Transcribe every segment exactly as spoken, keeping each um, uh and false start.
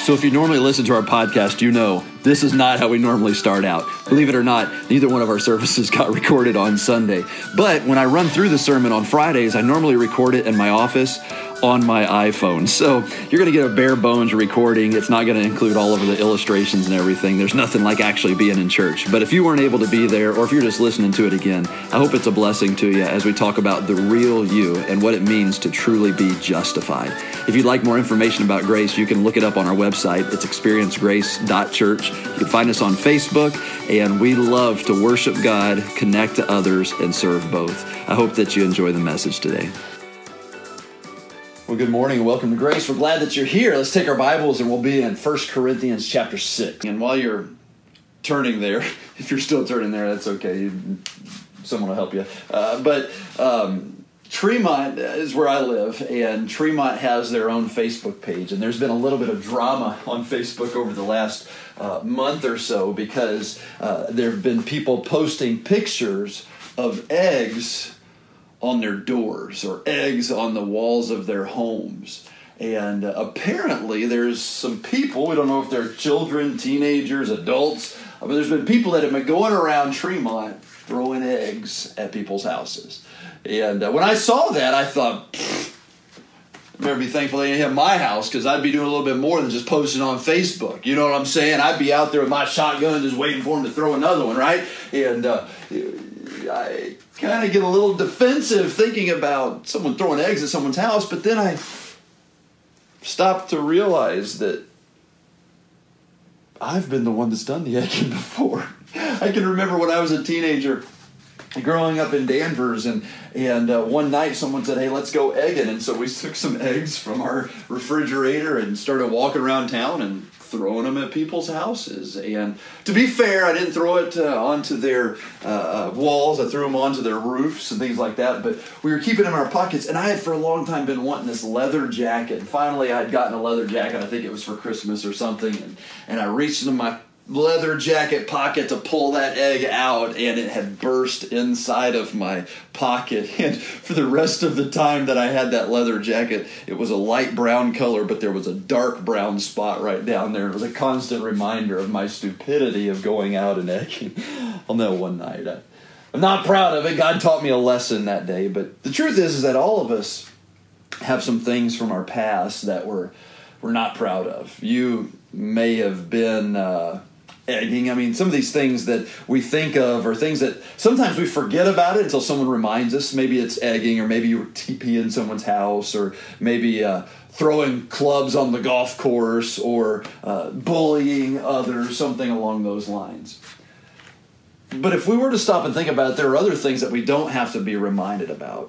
So if you normally listen to our podcast, you know this is not how we normally start out. Believe it or not, neither one of our services got recorded on Sunday. But when I run through the sermon on Fridays, I normally record it in my office on my iPhone. So you're going to get a bare bones recording. It's not going to include all of the illustrations and everything. There's nothing like actually being in church. But if you weren't able to be there, or if you're just listening to it again, I hope it's a blessing to you as we talk about the real you and what it means to truly be justified. If you'd like more information about Grace, you can look it up on our website. It's experience grace dot church. You can find us on Facebook, and we love to worship God, connect to others, and serve both. I hope that you enjoy the message today. Well, good morning and welcome to Grace. We're glad that you're here. Let's take our Bibles and we'll be in First Corinthians chapter six. And while you're turning there, if you're still turning there, that's okay. Someone will help you. Uh, but um, Tremont is where I live, and Tremont has their own Facebook page. And there's been a little bit of drama on Facebook over the last uh, month or so because uh, there have been people posting pictures of eggs on their doors or eggs on the walls of their homes. And uh, apparently there's some people, we don't know if they're children, teenagers, adults, but there's been people that have been going around Tremont throwing eggs at people's houses. And uh, when I saw that, I thought, I better be thankful they didn't have my house, because I'd be doing a little bit more than just posting on Facebook. You know what I'm saying? I'd be out there with my shotgun just waiting for them to throw another one, right? And uh, I kind of get a little defensive thinking about someone throwing eggs at someone's house, but then I stopped to realize that I've been the one that's done the egging before. I can remember when I was a teenager growing up in Danvers, and and uh, one night someone said, hey, let's go egging. And so we took some eggs from our refrigerator and started walking around town and throwing them at people's houses. And to be fair, I didn't throw it uh, onto their uh, walls. I threw them onto their roofs and things like that. But we were keeping them in our pockets. And I had for a long time been wanting this leather jacket. And finally, I had gotten a leather jacket. I think it was for Christmas or something. And, and I reached into my leather jacket pocket to pull that egg out, and it had burst inside of my pocket. And for the rest of the time that I had that leather jacket, it was a light brown color, but there was a dark brown spot right down there. It was a constant reminder of my stupidity of going out and egging on that one night. I, I'm not proud of it. God taught me a lesson that day. But the truth is, is that all of us have some things from our past that we're, we're not proud of. You may have been Uh, egging. I mean, some of these things that we think of are things that sometimes we forget about it until someone reminds us. Maybe it's egging, or maybe you were TPing someone's house, or maybe uh, throwing clubs on the golf course, or uh, bullying others, something along those lines. But if we were to stop and think about it, there are other things that we don't have to be reminded about,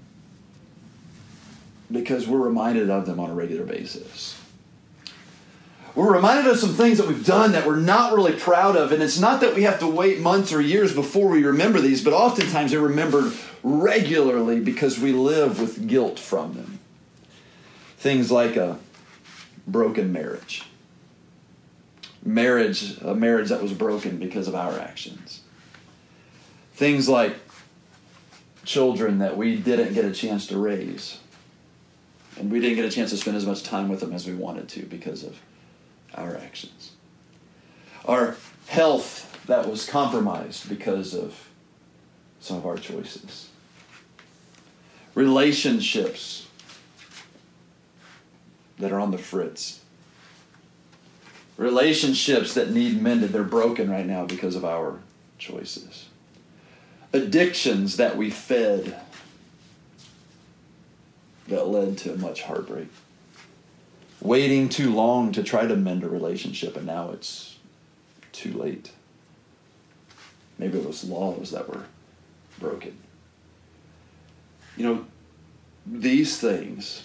because we're reminded of them on a regular basis. We're reminded of some things that we've done that we're not really proud of. And it's not that we have to wait months or years before we remember these, but oftentimes they're remembered regularly because we live with guilt from them. Things like a broken marriage. Marriage, a marriage that was broken because of our actions. Things like children that we didn't get a chance to raise. And we didn't get a chance to spend as much time with them as we wanted to because of our actions. Our health that was compromised because of some of our choices. Relationships that are on the fritz. Relationships that need mended. They're broken right now because of our choices. Addictions that we fed that led to much heartbreak. Waiting too long to try to mend a relationship, and now it's too late. Maybe it was laws that were broken. You know, these things,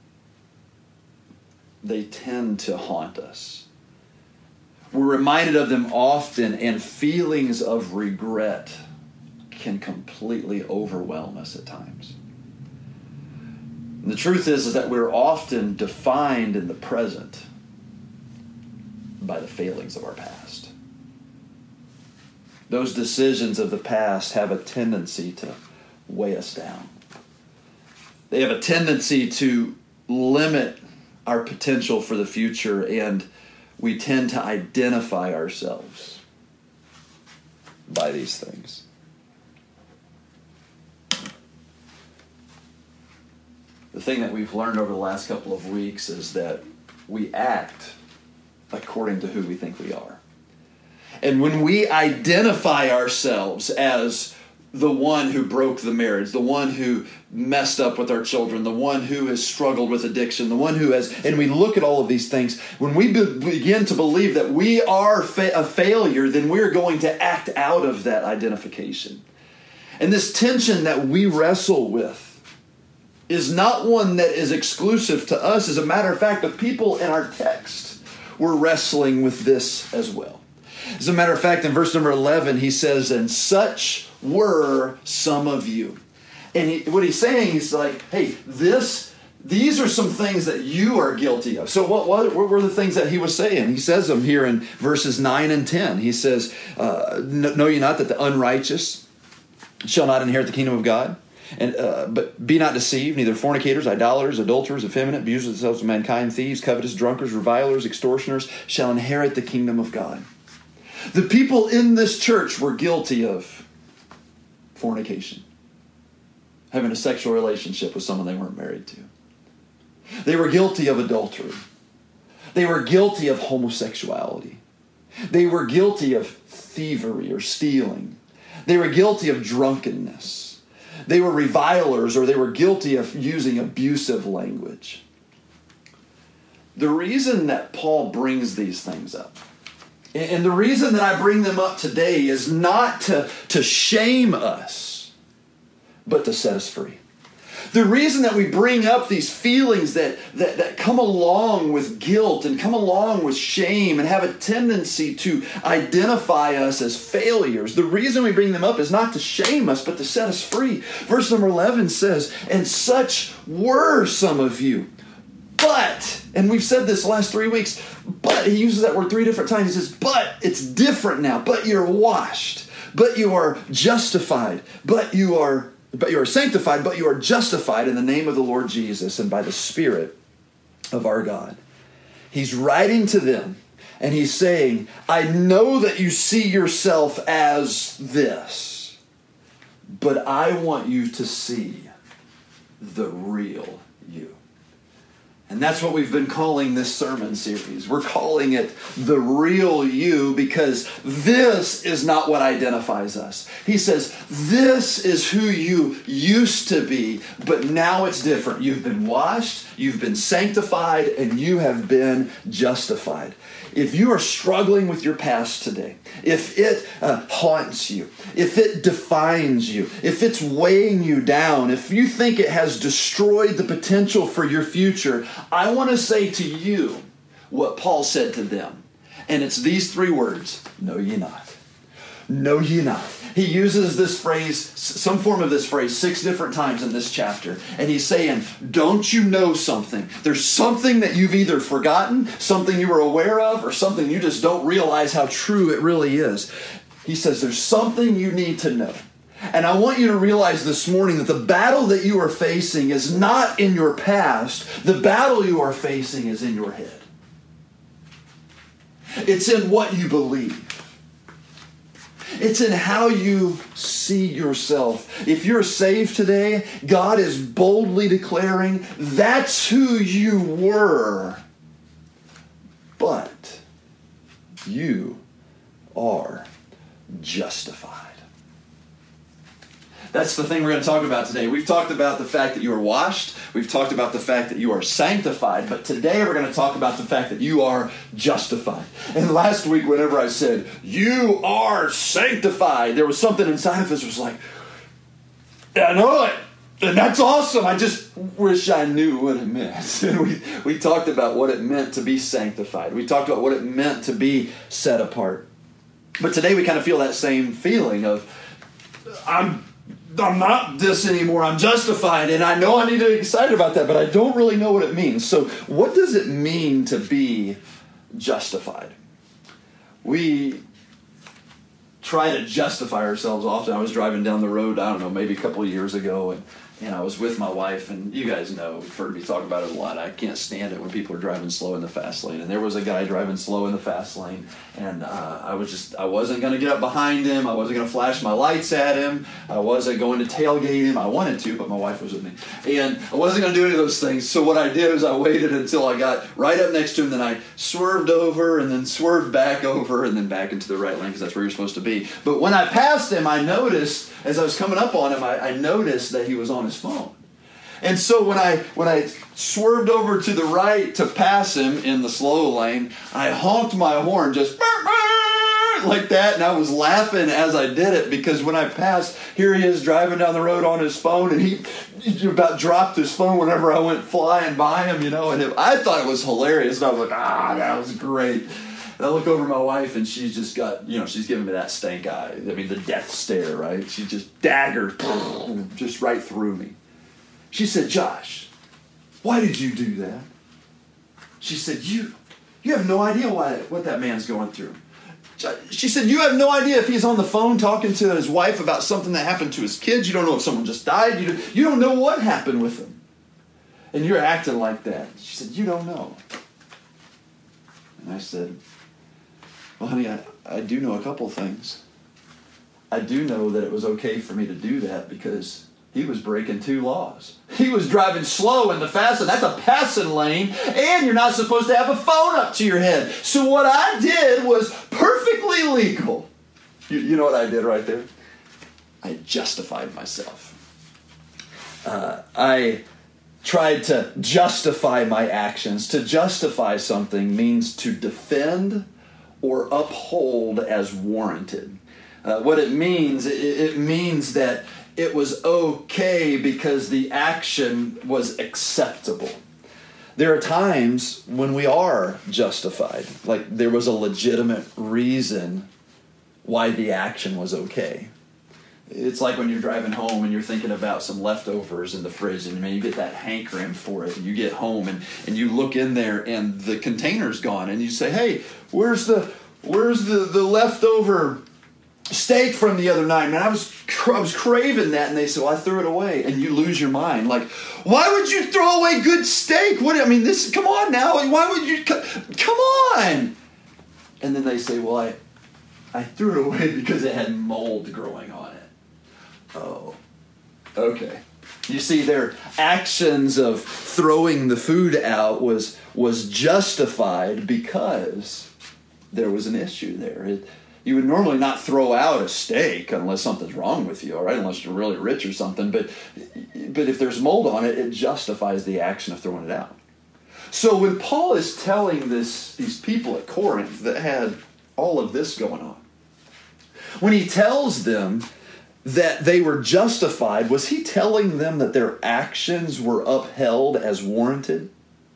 they tend to haunt us. We're reminded of them often, and feelings of regret can completely overwhelm us at times. And the truth is, is that we're often defined in the present by the failings of our past. Those decisions of the past have a tendency to weigh us down. They have a tendency to limit our potential for the future, and we tend to identify ourselves by these things. The thing that we've learned over the last couple of weeks is that we act according to who we think we are. And when we identify ourselves as the one who broke the marriage, the one who messed up with our children, the one who has struggled with addiction, the one who has, and we look at all of these things, when we be, begin to believe that we are fa- a failure, then we're going to act out of that identification. And this tension that we wrestle with is not one that is exclusive to us. As a matter of fact, the people in our text were wrestling with this as well. As a matter of fact, in verse number eleven, he says, and such were some of you. And he, what he's saying is like, hey, this, these are some things that you are guilty of. So what, what, what were the things that he was saying? He says them here in verses nine and ten. He says, uh, know ye not that the unrighteous shall not inherit the kingdom of God? And uh, but be not deceived, neither fornicators, idolaters, adulterers, effeminate, abusers of themselves of mankind, thieves, covetous, drunkards, revilers, extortioners shall inherit the kingdom of God. The people in this church were guilty of fornication, having a sexual relationship with someone they weren't married to. They were guilty of adultery. They were guilty of homosexuality. They were guilty of thievery or stealing. They were guilty of drunkenness. They were revilers, or they were guilty of using abusive language. The reason that Paul brings these things up, and the reason that I bring them up today, is not to, to shame us, but to set us free. The reason that we bring up these feelings that, that, that come along with guilt and come along with shame and have a tendency to identify us as failures, the reason we bring them up is not to shame us, but to set us free. Verse number eleven says, and such were some of you. But, and we've said this the last three weeks, but, he uses that word three different times. He says, but it's different now. But you're washed. But you are justified. But you are But you are sanctified, but you are justified in the name of the Lord Jesus and by the Spirit of our God. He's writing to them, and he's saying, I know that you see yourself as this, but I want you to see the real you. And that's what we've been calling this sermon series. We're calling it The Real You because this is not what identifies us. He says, this is who you used to be, but now it's different. You've been washed, you've been sanctified, and you have been justified. If you are struggling with your past today, if it uh, haunts you, if it defines you, if it's weighing you down, if you think it has destroyed the potential for your future, I want to say to you what Paul said to them. And it's these three words, know ye not. Know ye not. He uses this phrase, some form of this phrase, six different times in this chapter. And he's saying, don't you know something? There's something that you've either forgotten, something you were aware of, or something you just don't realize how true it really is. He says, there's something you need to know. And I want you to realize this morning that the battle that you are facing is not in your past. The battle you are facing is in your head. It's in what you believe. It's in how you see yourself. If you're saved today, God is boldly declaring that's who you were. But you are justified. That's the thing we're going to talk about today. We've talked about the fact that you are washed. We've talked about the fact that you are sanctified. But today we're going to talk about the fact that you are justified. And last week, whenever I said, you are sanctified, there was something inside of us that was like, I know it. And that's awesome. I just wish I knew what it meant. And we, we talked about what it meant to be sanctified. We talked about what it meant to be set apart. But today we kind of feel that same feeling of, I'm I'm not this anymore. I'm justified. And I know I need to be excited about that, but I don't really know what it means. So what does it mean to be justified? We try to justify ourselves often. I was driving down the road, I don't know, maybe a couple of years ago, and And I was with my wife, and you guys know, you've heard me talk about it a lot. I can't stand it when people are driving slow in the fast lane. And there was a guy driving slow in the fast lane, and uh, I was just, I wasn't going to get up behind him. I wasn't going to flash my lights at him. I wasn't going to tailgate him. I wanted to, but my wife was with me. And I wasn't going to do any of those things. So what I did was I waited until I got right up next to him, then I swerved over, and then swerved back over, and then back into the right lane, because that's where you're supposed to be. But when I passed him, I noticed, as I was coming up on him, I, I noticed that he was on his phone. And so when I when I swerved over to the right to pass him in the slow lane, I honked my horn just like that, and I was laughing as I did it, because when I passed, here he is driving down the road on his phone, and he, he about dropped his phone whenever I went flying by him, you know, and it, I thought it was hilarious, and I was like, ah, that was great. And I look over at my wife, and she's just got, you know, she's giving me that stank eye. I mean, the death stare, right? She just daggered just right through me. She said, Josh, why did you do that? She said, you you have no idea why what that man's going through. She said, you have no idea if he's on the phone talking to his wife about something that happened to his kids. You don't know if someone just died. You don't, you don't know what happened with him. And you're acting like that. She said, you don't know. And I said, well, honey, I, I do know a couple things. I do know that it was okay for me to do that because he was breaking two laws. He was driving slow in the fast lane. That's a passing lane, and you're not supposed to have a phone up to your head. So what I did was perfectly legal. You, you know what I did right there? I justified myself. Uh, I tried to justify my actions. To justify something means to defend or uphold as warranted. Uh, what it means, it, it means that it was okay because the action was acceptable. There are times when we are justified, like there was a legitimate reason why the action was okay. It's like when you're driving home and you're thinking about some leftovers in the fridge, and man, you get that hankering for it, and you get home and, and you look in there and the container's gone, and you say, hey, where's the where's the, the leftover steak from the other night? Man, I was I was craving that, and they said, well, I threw it away. And you lose your mind. Like, why would you throw away good steak? What? I mean, this, come on now. Why would you, come on. And then they say, well, I, I threw it away because it had mold growing on it. Oh, okay. You see, their actions of throwing the food out was, was justified because there was an issue there. It, You would normally not throw out a steak unless something's wrong with you, all right? Unless you're really rich or something. But, but if there's mold on it, it justifies the action of throwing it out. So when Paul is telling this, these people at Corinth that had all of this going on, when he tells them that they were justified, was he telling them that their actions were upheld as warranted?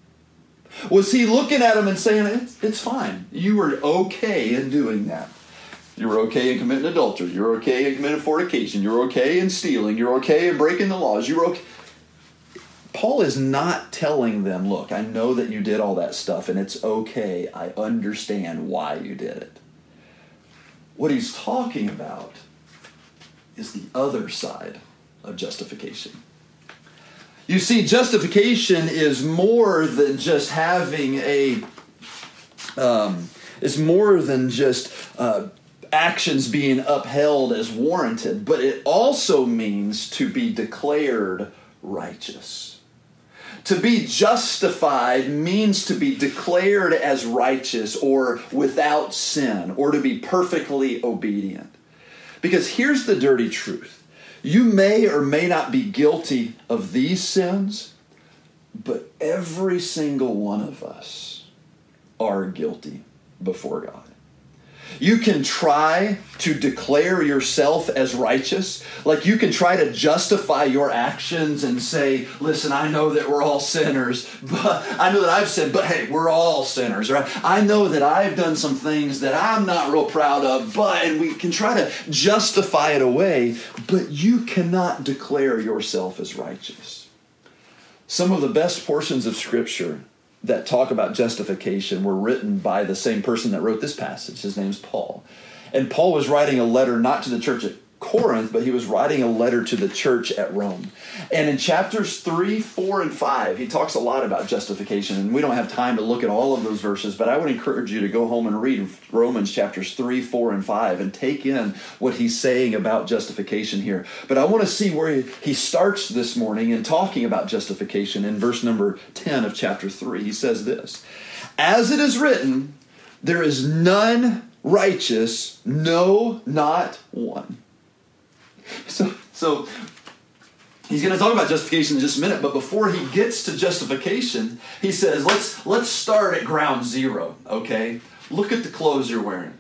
Was he looking at them and saying, it's, it's fine, you were okay in doing that? You're okay in committing adultery. You're okay in committing fornication. You're okay in stealing. You're okay in breaking the laws. You're okay. Paul is not telling them, look, I know that you did all that stuff, and it's okay. I understand why you did it. What he's talking about is the other side of justification. You see, justification is more than just having a, um, is more than just uh, actions being upheld as warranted, but it also means to be declared righteous. To be justified means to be declared as righteous or without sin, or to be perfectly obedient. Because here's the dirty truth. You may or may not be guilty of these sins, but every single one of us are guilty before God. You can try to declare yourself as righteous. Like you can try to justify your actions and say, listen, I know that we're all sinners, but I know that I've sinned, but hey, we're all sinners, right? I know that I've done some things that I'm not real proud of, but, and we can try to justify it away, but you cannot declare yourself as righteous. Some of the best portions of Scripture that talk about justification were written by the same person that wrote this passage. His name's Paul. And Paul was writing a letter not to the church at Corinth, but he was writing a letter to the church at Rome. And in chapters three, four, and five, he talks a lot about justification. And we don't have time to look at all of those verses, but I would encourage you to go home and read Romans chapters three, four, and five and take in what he's saying about justification here. But I want to see where he, he starts this morning in talking about justification. In verse number ten of chapter three, he says this: "As it is written, there is none righteous, no, not one." So, so he's going to talk about justification in just a minute, but before he gets to justification, he says, let's let's start at ground zero, okay? Look at the clothes you're wearing.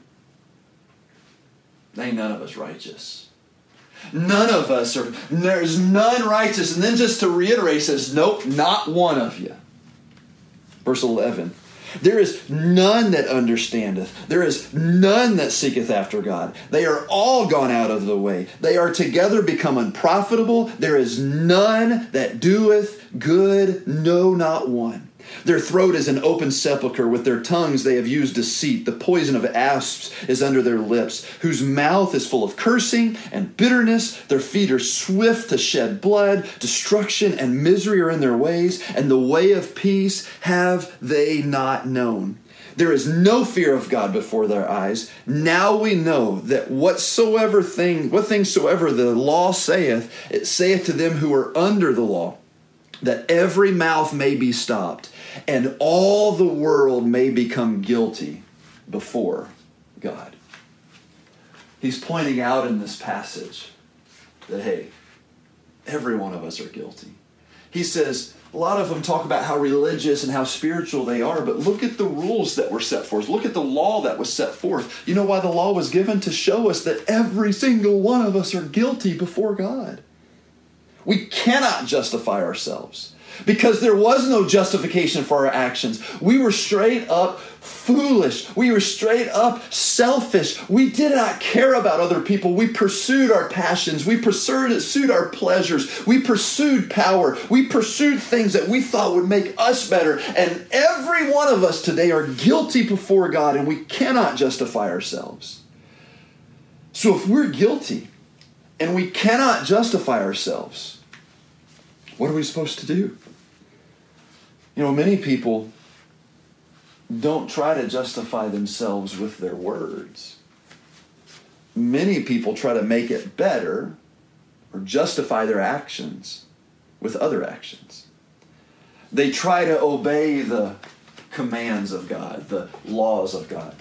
Ain't none of us righteous. None of us are, there's none righteous. And then just to reiterate, he says, nope, not one of you. Verse eleven. "There is none that understandeth. There is none that seeketh after God. They are all gone out of the way. They are together become unprofitable. There is none that doeth good, no, not one. Their throat is an open sepulchre. With their tongues they have used deceit. The poison of asps is under their lips, whose mouth is full of cursing and bitterness. Their feet are swift to shed blood. Destruction and misery are in their ways, and the way of peace have they not known. There is no fear of God before their eyes. Now we know that whatsoever thing, what things soever the law saith, it saith to them who are under the law, that every mouth may be stopped, and all the world may become guilty before God." He's pointing out in this passage that, hey, every one of us are guilty. He says, a lot of them talk about how religious and how spiritual they are, but look at the rules that were set forth. Look at the law that was set forth. You know why the law was given? To show us that every single one of us are guilty before God. We cannot justify ourselves because there was no justification for our actions. We were straight up foolish. We were straight up selfish. We did not care about other people. We pursued our passions. We pursued our pleasures. We pursued power. We pursued things that we thought would make us better. And every one of us today are guilty before God, and we cannot justify ourselves. So if we're guilty and we cannot justify ourselves, what are we supposed to do? You know, many people don't try to justify themselves with their words. Many people try to make it better or justify their actions with other actions. They try to obey the commands of God, the laws of God.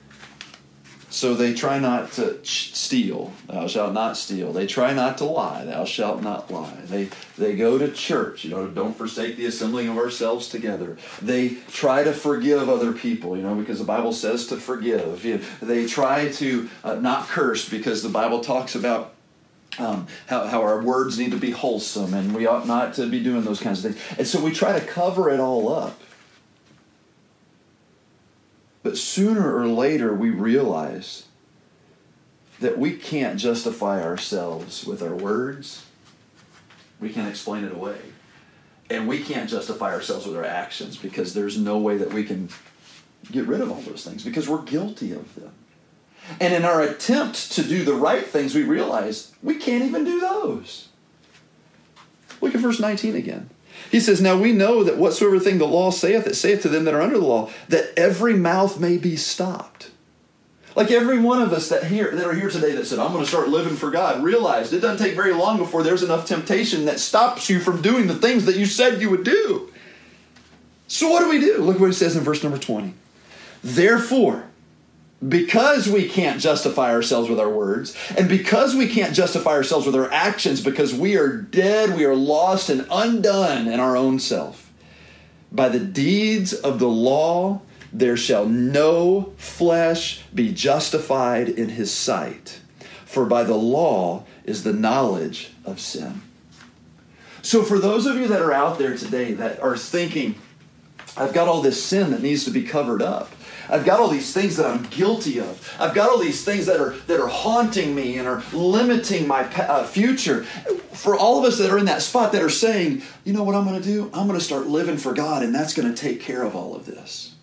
So they try not to steal, thou shalt not steal. They try not to lie, thou shalt not lie. They they go to church, you know, don't forsake the assembling of ourselves together. They try to forgive other people, you know, because the Bible says to forgive. You know, they try to uh, not curse because the Bible talks about um, how, how our words need to be wholesome and we ought not to be doing those kinds of things. And so we try to cover it all up. But sooner or later, we realize that we can't justify ourselves with our words. We can't explain it away. And we can't justify ourselves with our actions because there's no way that we can get rid of all those things because we're guilty of them. And in our attempt to do the right things, we realize we can't even do those. Look at verse nineteen again. He says, "Now we know that whatsoever thing the law saith, it saith to them that are under the law, that every mouth may be stopped." Like every one of us that here that are here today that said, "I'm going to start living for God," realized it doesn't take very long before there's enough temptation that stops you from doing the things that you said you would do. So what do we do? Look what it says in verse number twenty. "Therefore, because we can't justify ourselves with our words, and because we can't justify ourselves with our actions, because we are dead, we are lost and undone in our own self, by the deeds of the law, there shall no flesh be justified in his sight. For by the law is the knowledge of sin." So for those of you that are out there today that are thinking, I've got all this sin that needs to be covered up. I've got all these things that I'm guilty of. I've got all these things that are that are haunting me and are limiting my uh, future. For all of us that are in that spot that are saying, you know what I'm going to do? I'm going to start living for God, and that's going to take care of all of this.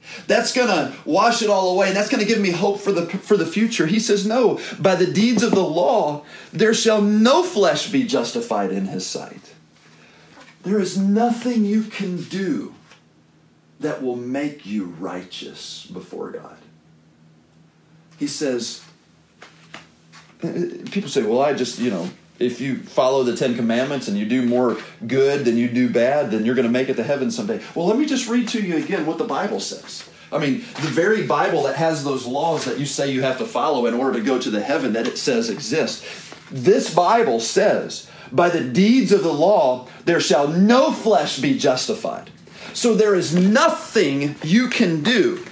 That's going to wash it all away, and that's going to give me hope for the for the future. He says, no, by the deeds of the law, there shall no flesh be justified in his sight. There is nothing you can do that will make you righteous before God. He says, people say, well, I just, you know, if you follow the Ten Commandments and you do more good than you do bad, then you're going to make it to heaven someday. Well, let me just read to you again what the Bible says. I mean, the very Bible that has those laws that you say you have to follow in order to go to the heaven that it says exist. This Bible says, by the deeds of the law, there shall no flesh be justified. So there is nothing you can do,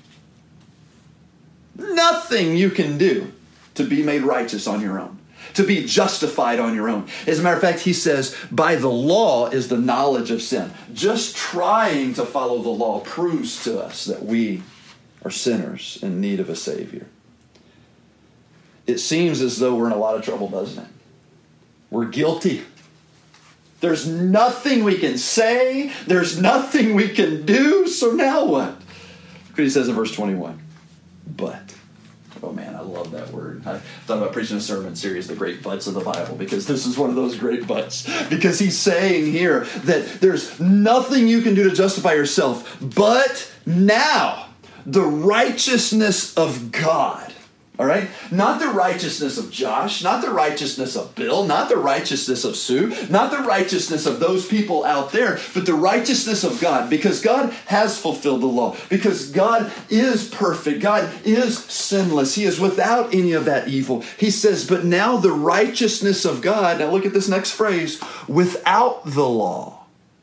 nothing you can do to be made righteous on your own, to be justified on your own. As a matter of fact, he says, by the law is the knowledge of sin. Just trying to follow the law proves to us that we are sinners in need of a Savior. It seems as though we're in a lot of trouble, doesn't it? We're guilty. There's nothing we can say. There's nothing we can do. So now what? Look what he says in verse twenty-one. But. Oh man, I love that word. I thought about preaching a sermon series, The Great Buts of the Bible, because this is one of those great buts. Because he's saying here that there's nothing you can do to justify yourself, but now the righteousness of God. All right? Not the righteousness of Josh, not the righteousness of Bill, not the righteousness of Sue, not the righteousness of those people out there, but the righteousness of God, because God has fulfilled the law, because God is perfect, God is sinless, he is without any of that evil. He says, but now the righteousness of God, now look at this next phrase, without the law.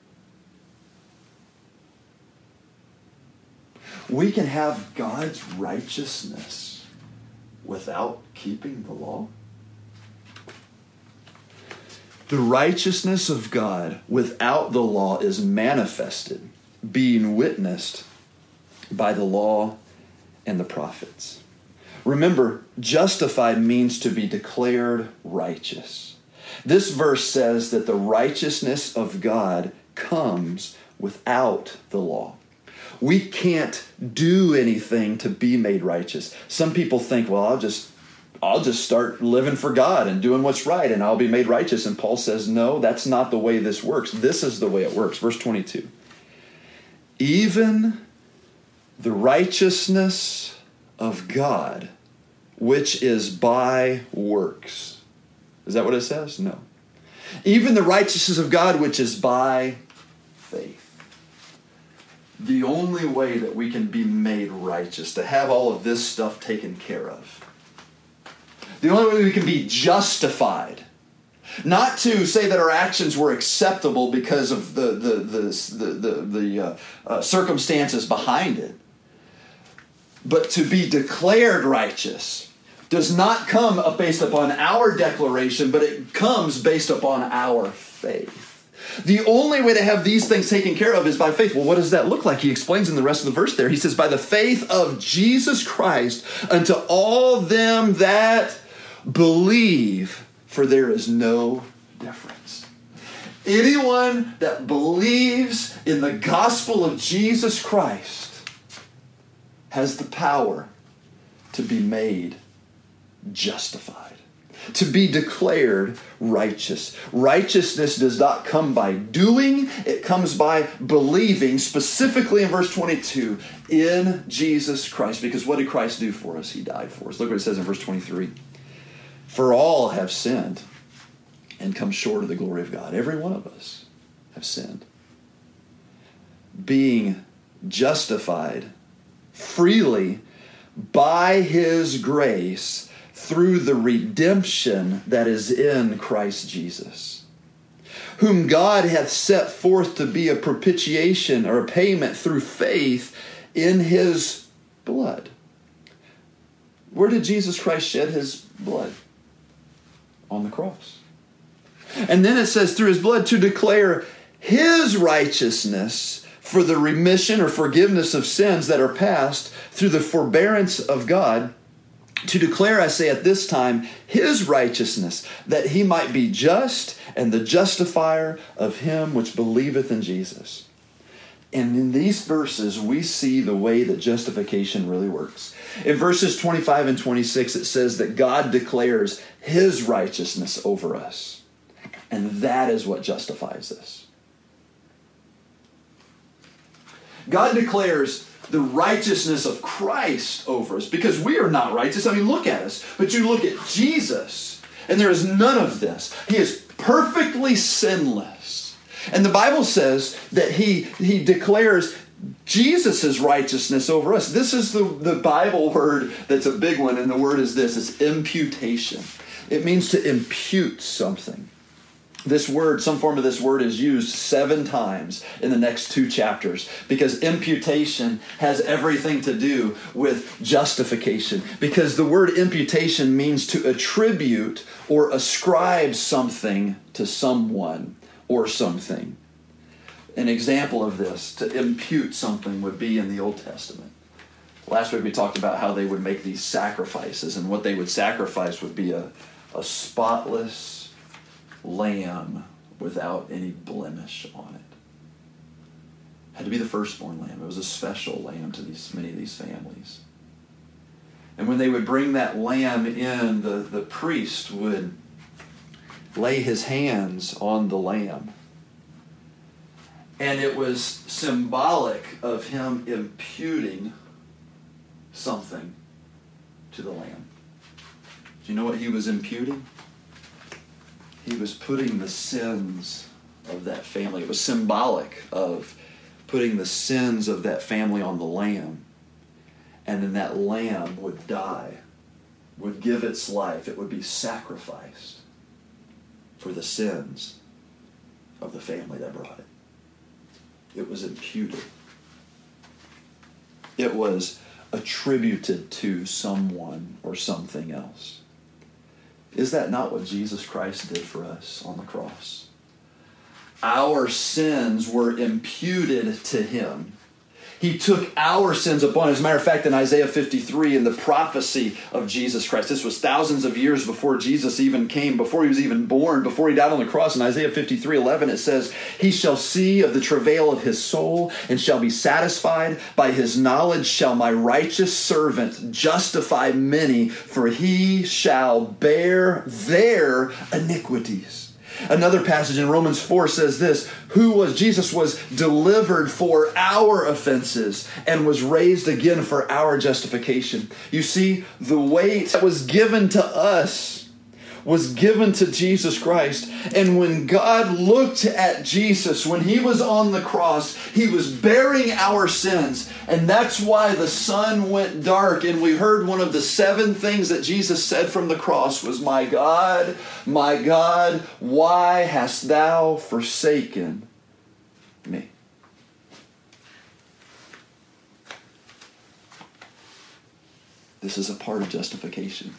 We can have God's righteousness without keeping the law? The righteousness of God without the law is manifested, being witnessed by the law and the prophets. Remember, justified means to be declared righteous. This verse says that the righteousness of God comes without the law. We can't do anything to be made righteous. Some people think, well, I'll just I'll just start living for God and doing what's right and I'll be made righteous. And Paul says, no, that's not the way this works. This is the way it works. Verse twenty-two. Even the righteousness of God, which is by works. Is that what it says? No. Even the righteousness of God, which is by faith. The only way that we can be made righteous, to have all of this stuff taken care of, the only way we can be justified, not to say that our actions were acceptable because of the the the the, the, the uh, uh, circumstances behind it, but to be declared righteous does not come based upon our declaration, but it comes based upon our faith. The only way to have these things taken care of is by faith. Well, what does that look like? He explains in the rest of the verse there. He says, by the faith of Jesus Christ unto all them that believe, for there is no difference. Anyone that believes in the gospel of Jesus Christ has the power to be made justified, to be declared righteous. Righteousness does not come by doing, it comes by believing, specifically in verse twenty-two, in Jesus Christ. Because what did Christ do for us? He died for us. Look what it says in verse twenty-three. For all have sinned and come short of the glory of God. Every one of us have sinned. Being justified freely by his grace through the redemption that is in Christ Jesus, whom God hath set forth to be a propitiation or a payment through faith in his blood. Where did Jesus Christ shed his blood? On the cross. And then it says through his blood to declare his righteousness for the remission or forgiveness of sins that are past through the forbearance of God, to declare, I say at this time, his righteousness, that he might be just and the justifier of him which believeth in Jesus. And in these verses, we see the way that justification really works. In verses twenty-five and twenty-six, it says that God declares his righteousness over us. And that is what justifies us. God declares the righteousness of Christ over us because we are not righteous. I mean, look at us. But you look at Jesus, and there is none of this. He is perfectly sinless. And the Bible says that he, he declares Jesus' righteousness over us. This is the, the Bible word that's a big one, and the word is this. It's imputation. It means to impute something. This word, some form of this word is used seven times in the next two chapters because imputation has everything to do with justification. Because the word imputation means to attribute or ascribe something to someone or something. An example of this, to impute something, would be in the Old Testament. Last week we talked about how they would make these sacrifices, and what they would sacrifice would be a, a spotless lamb without any blemish on it. Had to be the firstborn lamb. It was a special lamb to these many of these families. And when they would bring that lamb in, the, the priest would lay his hands on the lamb. And it was symbolic of him imputing something to the lamb. Do you know what he was imputing? He was putting the sins of that family. It was symbolic of putting the sins of that family on the lamb. And then that lamb would die, would give its life. It would be sacrificed for the sins of the family that brought it. It was imputed. It was attributed to someone or something else. Is that not what Jesus Christ did for us on the cross? Our sins were imputed to him. He took our sins upon him. As a matter of fact, in Isaiah fifty-three, in the prophecy of Jesus Christ, this was thousands of years before Jesus even came, before he was even born, before he died on the cross. In Isaiah fifty-three eleven, it says, "He shall see of the travail of his soul and shall be satisfied. By his knowledge shall my righteous servant justify many, for he shall bear their iniquities." Another passage in Romans four says this, who was, Jesus was delivered for our offenses and was raised again for our justification. You see, the weight that was given to us was given to Jesus Christ. And when God looked at Jesus, when he was on the cross, he was bearing our sins. And that's why the sun went dark. And we heard one of the seven things that Jesus said from the cross was, "My God, my God, why hast thou forsaken me?" This is a part of justification.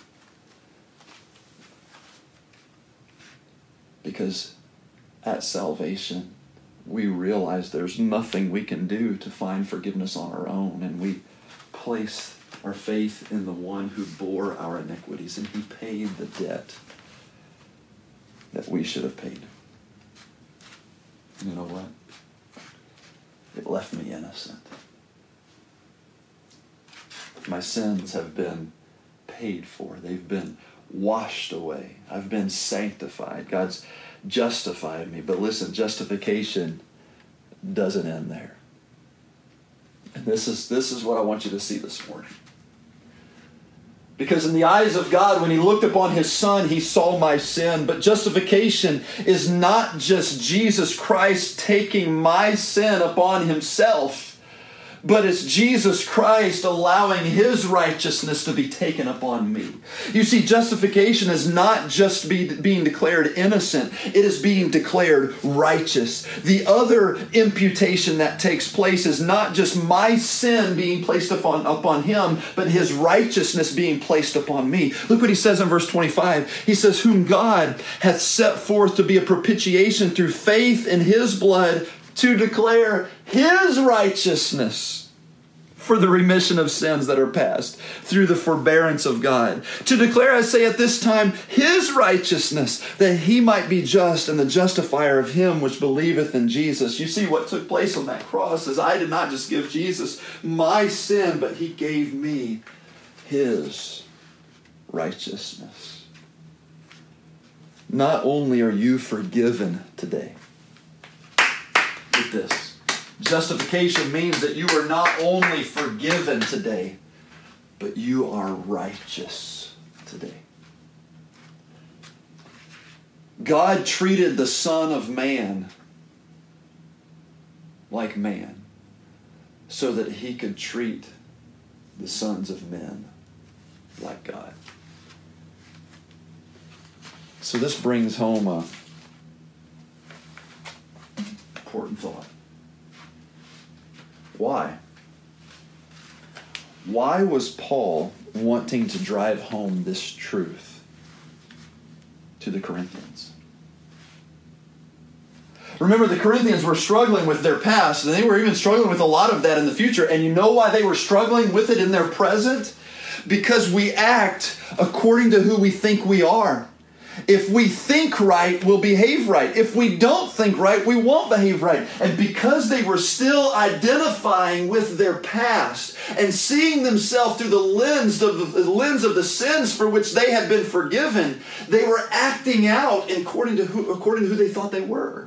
Because at salvation, we realize there's nothing we can do to find forgiveness on our own. And we place our faith in the one who bore our iniquities. And he paid the debt that we should have paid. You know what? It left me innocent. My sins have been paid for. They've been washed away. I've been sanctified. God's justified me. But listen, justification doesn't end there. And this is, this is what I want you to see this morning. Because in the eyes of God, when he looked upon his son, he saw my sin. But justification is not just Jesus Christ taking my sin upon himself, but it's Jesus Christ allowing his righteousness to be taken upon me. You see, justification is not just be, being declared innocent. It is being declared righteous. The other imputation that takes place is not just my sin being placed upon, upon him, but his righteousness being placed upon me. Look what he says in verse twenty-five. He says, "Whom God hath set forth to be a propitiation through faith in his blood, to declare his righteousness for the remission of sins that are past through the forbearance of God. To declare, I say at this time, his righteousness, that he might be just and the justifier of him which believeth in Jesus. You see what took place on that cross is I did not just give Jesus my sin, but he gave me his righteousness. Not only are you forgiven today, get this. Justification means that you are not only forgiven today, but you are righteous today. God treated the Son of Man like man so that he could treat the sons of men like God. So this brings home a important thought. Why? Why was Paul wanting to drive home this truth to the Corinthians? Remember, the Corinthians were struggling with their past, and they were even struggling with a lot of that in the future. And you know why they were struggling with it in their present? Because we act according to who we think we are. If we think right, we'll behave right. If we don't think right, we won't behave right. And because they were still identifying with their past and seeing themselves through the lens of the, the lens of the sins for which they had been forgiven, they were acting out according to who, according to who they thought they were.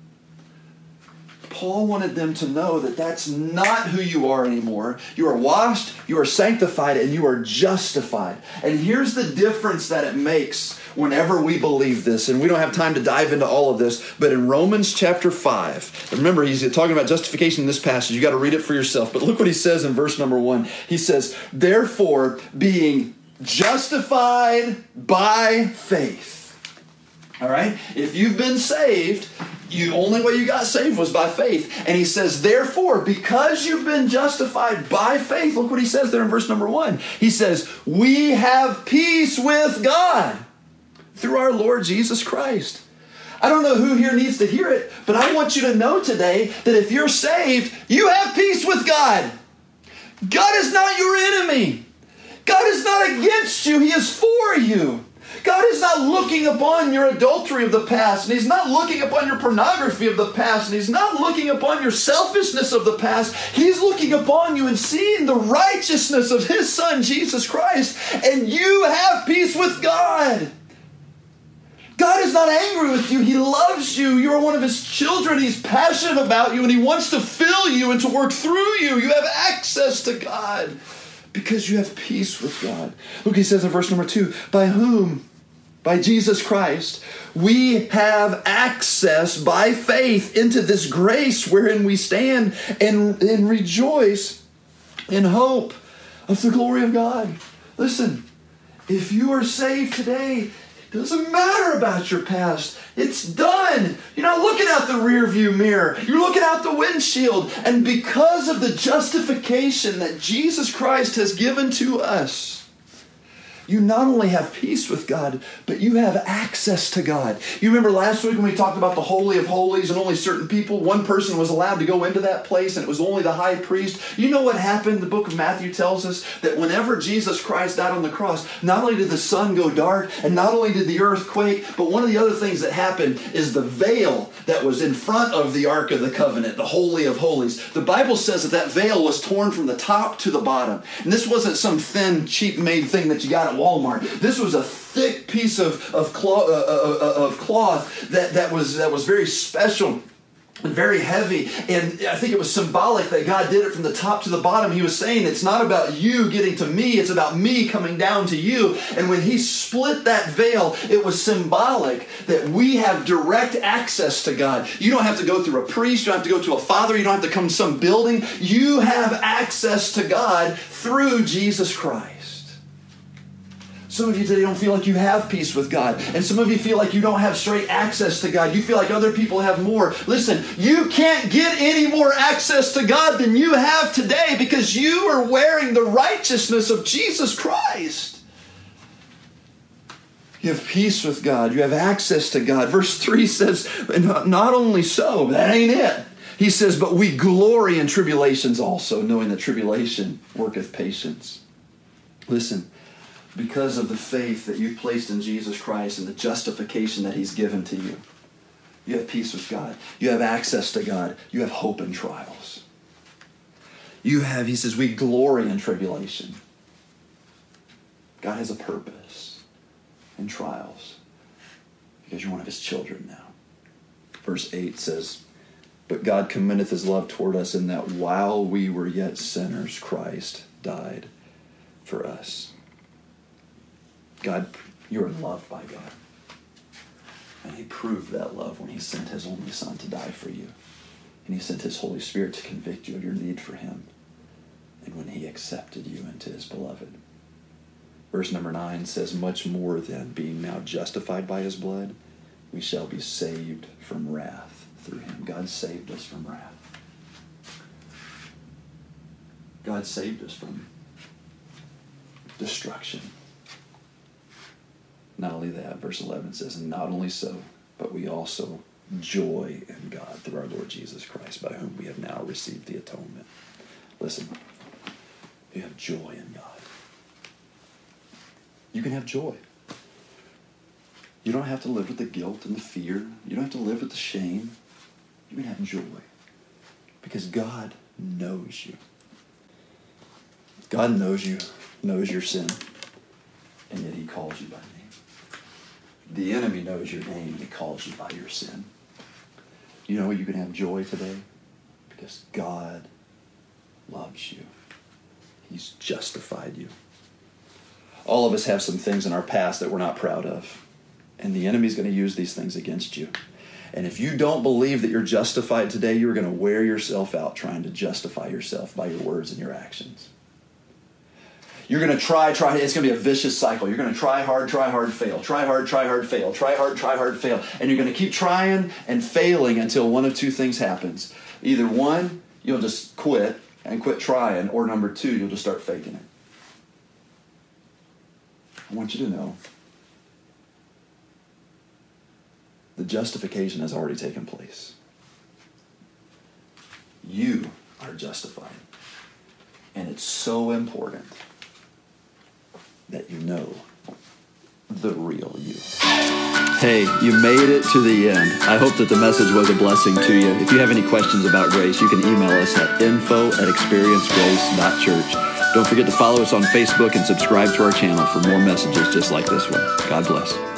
Paul wanted them to know that that's not who you are anymore. You are washed, you are sanctified, and you are justified. And here's the difference that it makes whenever we believe this. And we don't have time to dive into all of this, but in Romans chapter five, remember he's talking about justification in this passage. You got to read it for yourself. But look what he says in verse number one. He says, therefore, being justified by faith. All right? If you've been saved, the only way you got saved was by faith. And he says, therefore, because you've been justified by faith, look what he says there in verse number one. He says, we have peace with God through our Lord Jesus Christ. I don't know who here needs to hear it, but I want you to know today that if you're saved, you have peace with God. God is not your enemy. God is not against you. He is for you. God is not looking upon your adultery of the past, and he's not looking upon your pornography of the past, and he's not looking upon your selfishness of the past. He's looking upon you and seeing the righteousness of his Son, Jesus Christ, and you have peace with God. God is not angry with you. He loves you. You are one of his children. He's passionate about you, and he wants to fill you and to work through you. You have access to God because you have peace with God. Look, he says in verse number two, by whom? By Jesus Christ, we have access by faith into this grace wherein we stand and, and rejoice in hope of the glory of God. Listen, if you are saved today, it doesn't matter about your past. It's done. You're not looking out the rear view mirror. You're looking out the windshield. And because of the justification that Jesus Christ has given to us, you not only have peace with God, but you have access to God. You remember last week when we talked about the Holy of Holies and only certain people, one person was allowed to go into that place and it was only the high priest. You know what happened? The book of Matthew tells us that whenever Jesus Christ died on the cross, not only did the sun go dark and not only did the earth quake, but one of the other things that happened is the veil that was in front of the Ark of the Covenant, the Holy of Holies. The Bible says that that veil was torn from the top to the bottom. And this wasn't some thin, cheap-made thing that you got at Walmart. This was a thick piece of of cloth, uh, of cloth that that was that was very special and very heavy. And I think it was symbolic that God did it from the top to the bottom. He was saying it's not about you getting to me, it's about me coming down to you. And when he split that veil, it was symbolic that we have direct access to God. You don't have to go through a priest, you don't have to go to a father, you don't have to come to some building. You have access to God through Jesus Christ. Some of you today don't feel like you have peace with God. And some of you feel like you don't have straight access to God. You feel like other people have more. Listen, you can't get any more access to God than you have today because you are wearing the righteousness of Jesus Christ. You have peace with God. You have access to God. Verse three says, not only so, that ain't it. He says, but we glory in tribulations also, knowing that tribulation worketh patience. Listen, because of the faith that you've placed in Jesus Christ and the justification that he's given to you, you have peace with God. You have access to God. You have hope in trials. You have, he says, we glory in tribulation. God has a purpose in trials because you're one of his children now. Verse eight says, but God commendeth his love toward us in that while we were yet sinners, Christ died for us. God, you are loved by God. And he proved that love when he sent his only son to die for you. And he sent his Holy Spirit to convict you of your need for him. And when he accepted you into his beloved. Verse number nine says, much more than being now justified by his blood, we shall be saved from wrath through him. God saved us from wrath. God saved us from destruction. Not only that, verse eleven says, and not only so, but we also joy in God through our Lord Jesus Christ, by whom we have now received the atonement. Listen, you have joy in God. You can have joy. You don't have to live with the guilt and the fear. You don't have to live with the shame. You can have joy because God knows you. God knows you, knows your sin, and yet he calls you by name. The enemy knows your name and he calls you by your sin. You know you can have joy today because God loves you. He's justified you. All of us have some things in our past that we're not proud of. And the enemy's going to use these things against you. And if you don't believe that you're justified today, you're going to wear yourself out trying to justify yourself by your words and your actions. You're going to try, try. It's going to be a vicious cycle. You're going to try hard, try hard, fail. Try hard, try hard, fail. Try hard, try hard, fail. And you're going to keep trying and failing until one of two things happens. Either one, you'll just quit and quit trying, or number two, you'll just start faking it. I want you to know the justification has already taken place. You are justified. And it's so important that you know the real you. Hey, you made it to the end. I hope that the message was a blessing to you. If you have any questions about grace, you can email us at info at experiencegrace dot church. Don't forget to follow us on Facebook and subscribe to our channel for more messages just like this one. God bless.